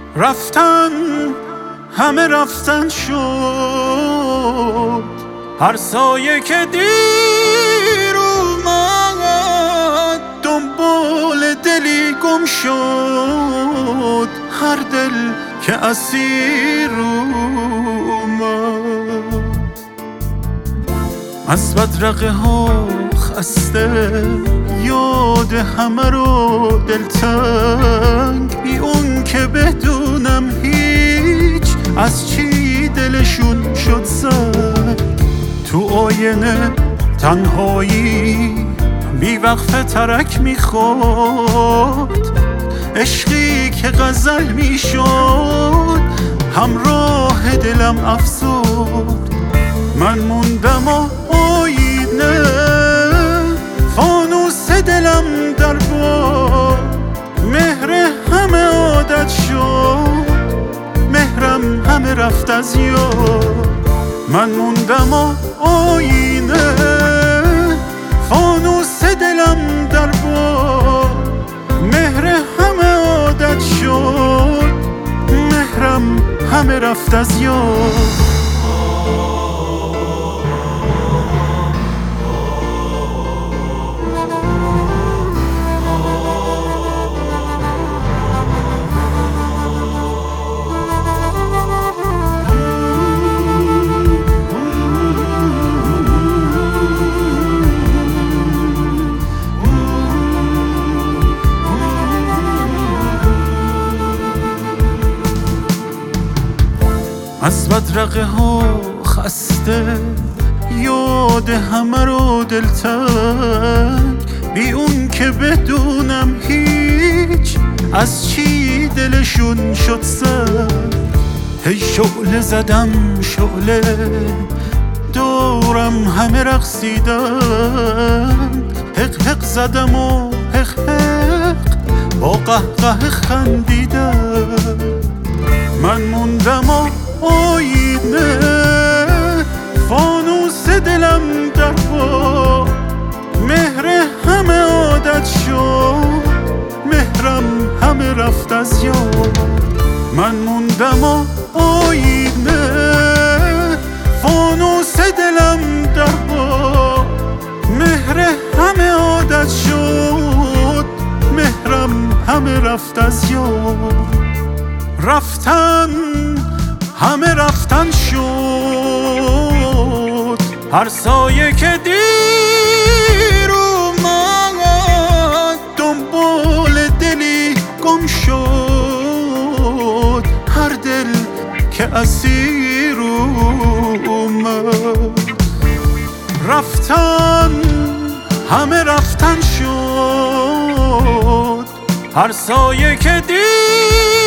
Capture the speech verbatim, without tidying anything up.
رفتن همه رفتن شد، هر سایه که دیر اومد دنبال دلی گم شد، هر دل که اسیر اومد. از بدرقه ها خسته یاد همه رو دلتنگ، بی اون که بدونم هیچ از چی دلشون شد سنگ. تو آینه تنهایی بی وقفه ترک میخورد، عشقی که غزل میشد همراه دلم افسرد. من موندم و آینه فانوس دلم در باد، مهر همه عادت شد، مهرم همه رفت از یاد. من موندم و آینه فانوس دلم در باد، مهر همه عادت شد، مهرم همه رفت از یاد. از بدرقه ها خسته یاد همه رو دلتنگ، بی اون که بدونم هیچ از چی دلشون شد سنگ. هی شعله زدم شعله دورم همه رقصیدن، حق حق زدم و حق حق با قهقه خندیدن. من موندم و آینه فانوس دلم در پا، مهر همه عادت شد، مهرم همه رفت از یاد. من موندم و آینه فانوس دلم در پا، مهر همه عادت شد، مهرم همه رفت از یاد. رفتن همه رفتن شد، هر سایه که دیر اومد دنبال دلی گم شد، هر دل که اسیر اومد. رفتن همه رفتن شد، هر سایه که دیر